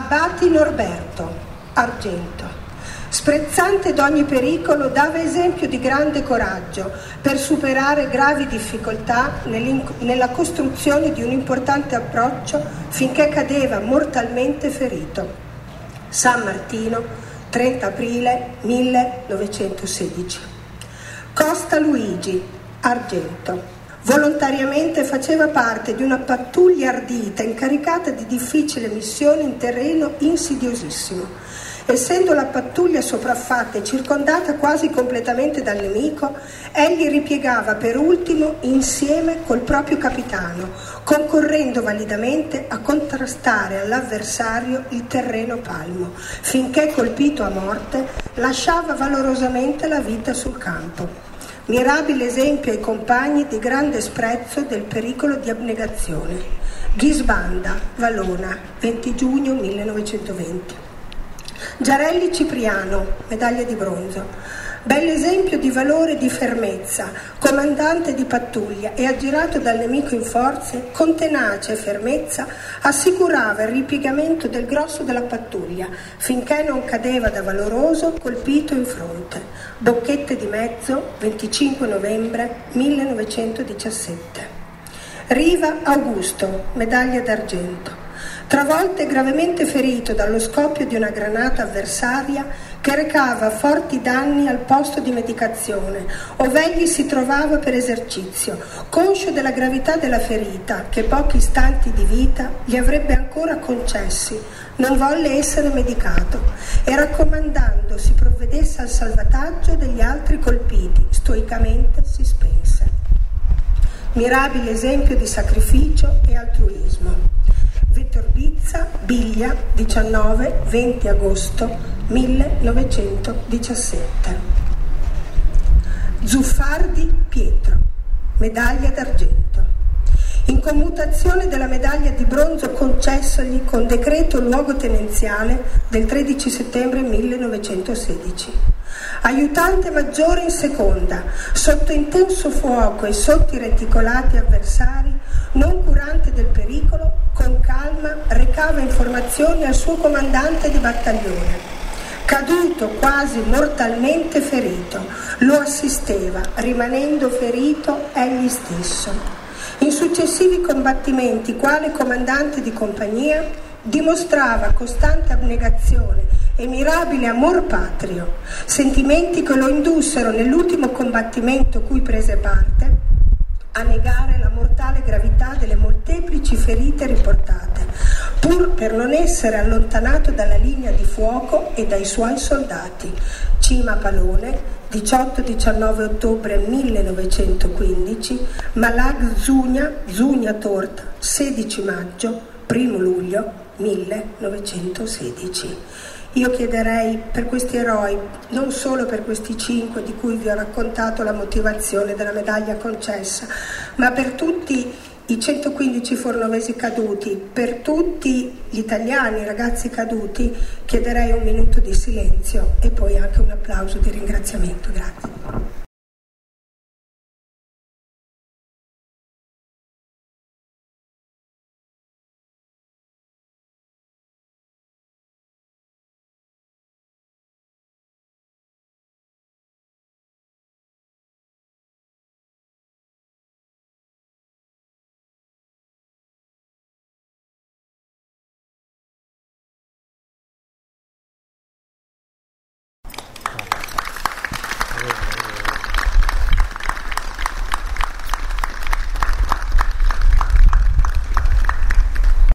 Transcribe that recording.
Abati Norberto, argento. Sprezzante d'ogni pericolo, dava esempio di grande coraggio per superare gravi difficoltà nella costruzione di un importante approccio finché cadeva mortalmente ferito. San Martino, 30 aprile 1916. Costa Luigi, argento. Volontariamente faceva parte di una pattuglia ardita incaricata di difficile missione in terreno insidiosissimo. Essendo la pattuglia sopraffatta e circondata quasi completamente dal nemico, egli ripiegava per ultimo insieme col proprio capitano, concorrendo validamente a contrastare all'avversario il terreno palmo, finché colpito a morte lasciava valorosamente la vita sul campo. Mirabile esempio ai compagni di grande sprezzo del pericolo di abnegazione. Ghisbanda, Valona, 20 giugno 1920. Giarelli Cipriano, medaglia di bronzo. Bell'esempio di valore e di fermezza, comandante di pattuglia e aggirato dal nemico in forze, con tenacia e fermezza assicurava il ripiegamento del grosso della pattuglia, finché non cadeva da valoroso colpito in fronte. Bocchette di Mezzo, 25 novembre 1917. Riva Augusto, medaglia d'argento. Travolto e gravemente ferito dallo scoppio di una granata avversaria che recava forti danni al posto di medicazione, ov'egli si trovava per esercizio, conscio della gravità della ferita che pochi istanti di vita gli avrebbe ancora concessi, non volle essere medicato e raccomandando si provvedesse al salvataggio degli altri colpiti, stoicamente si spense. Mirabile esempio di sacrificio e altruismo. Vittor Bizza, Biglia, 19-20 agosto 1917. Zuffardi Pietro, medaglia d'argento. In commutazione della medaglia di bronzo concessagli con decreto luogotenenziale del 13 settembre 1916. Aiutante maggiore in seconda, sotto intenso fuoco e sotto i reticolati avversari, non curante del pericolo, con calma recava informazioni al suo comandante di battaglione. Caduto quasi mortalmente ferito, lo assisteva, rimanendo ferito egli stesso. In successivi combattimenti, quale comandante di compagnia, dimostrava costante abnegazione e mirabile amor patrio, sentimenti che lo indussero nell'ultimo combattimento cui prese parte a negare la mortale gravità delle molteplici ferite riportate, pur per non essere allontanato dalla linea di fuoco e dai suoi soldati. Cima Palone, 18-19 ottobre 1915, Malag Zugna, Zugna Torta, 16 maggio, 1 luglio 1916. Io chiederei per questi eroi, non solo per questi 5 di cui vi ho raccontato la motivazione della medaglia concessa, ma per tutti i 115 fornovesi caduti, per tutti gli italiani, i ragazzi caduti, chiederei un minuto di silenzio e poi anche un applauso di ringraziamento. Grazie.